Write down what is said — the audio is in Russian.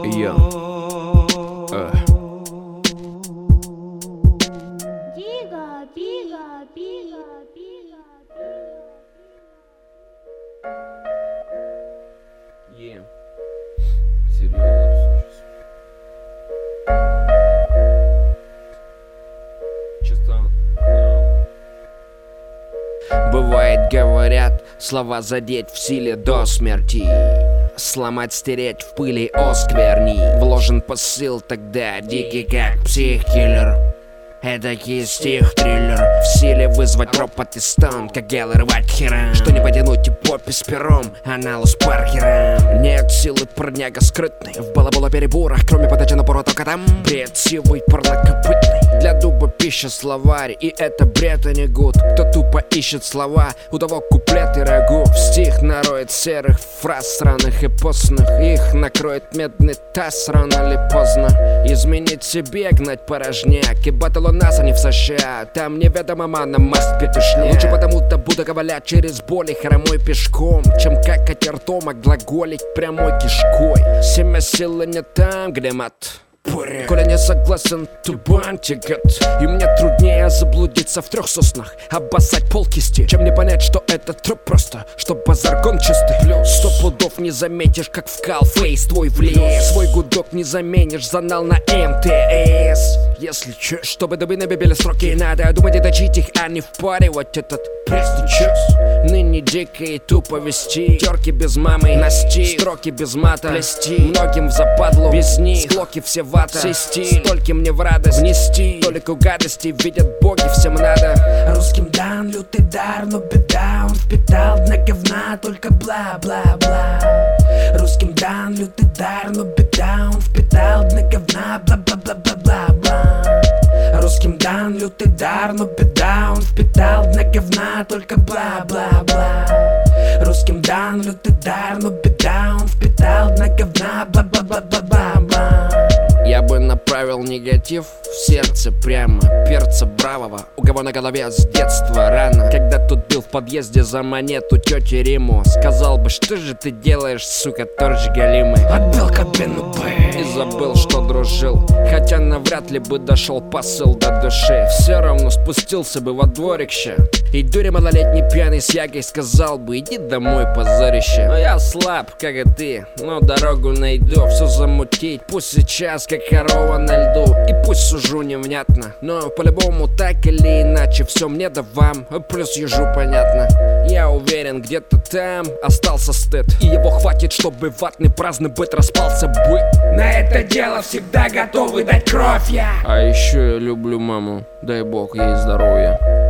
Я. Серьезно все сейчас. Чисто. Бывает, говорят, слова задеть в силе до смерти, сломать, стереть в пыли оскверни. Вложен посыл тогда дикий, как психкиллер. Эдакий стих-триллер, в силе вызвать ропот и стон, как гелы рвать хера. Что не потянуть и попи с пером, аналуз Паркера. Нет силы парняга скрытный, в балабола-переборах, кроме подачи напора только там. Бред сивый, парнокопытный, для дуба пища словарь, и это бред, а не гуд. Кто тупо ищет слова, у того куплет и рагу. В стих нароет серых фраз сраных и постных, их накроет медный таз рано или поздно. Изменить себе, гнать порожняк, и батл у нас, а не в США. Там неведомо мана, маст петушня. Лучше потому-то буду ковылять через боли хромой пешком, чем как ртом, а глаголить прямой кишкой. Семя силы не там, где мат. Коля не согласен, тубан тягот. И мне труднее заблудиться в 3 соснах, обоссать полкисти, чем не понять, что это труп просто, что базар гон чистый. 100 пудов не заметишь, как вкал фейс твой влез. Свой гудок не заменишь, занал на МТС. Если чё, чтобы добы набили строки, надо думать и точить их, а не впаривать этот пресный час. Ныне дико и тупо вести терки без мамы, насти, строки без мата, плести. Многим в западлу, без них склоки все вата. Сесть столько мне в радость внести, толику гадости видят боги, всем надо. Русским дан лютый дар, но беда, он впитал дна говна, только бла-бла-бла. Русским дан лютый дар, но беда, он впитал дна говна, бла-бла-бла-бла-бла-бла. Русским дан лютый дар, но беда, он впитал дна говна, только бла-бла-бла. Русским дан лютый дар, но беда, он впитал дна говна, бла-бла-бла-бла-бла. Я бы направил негатив в сердце прямо перца бравого, у кого на голове с детства рано. Когда тут бил в подъезде за монету тети Риму, сказал бы, что же ты делаешь, сука, торч галимый. Отбил кабину и забыл, что дружил, хотя навряд ли бы дошел посыл до души. Все равно спустился бы во дворик ща, и дуре малолетний пьяный с ягой сказал бы, иди домой, позорище. Но я слаб, как и ты, но дорогу найду. Все замутить, пусть сейчас как корова на льду, и пусть сужу невнятно, но по-любому так или иначе все мне да вам, плюс ежу понятно. Я уверен, где-то там остался стыд, и его хватит, чтобы ватный праздный быт распался бы. На это дело всегда готовы дать кровь я. А еще я люблю маму, дай бог ей здоровья.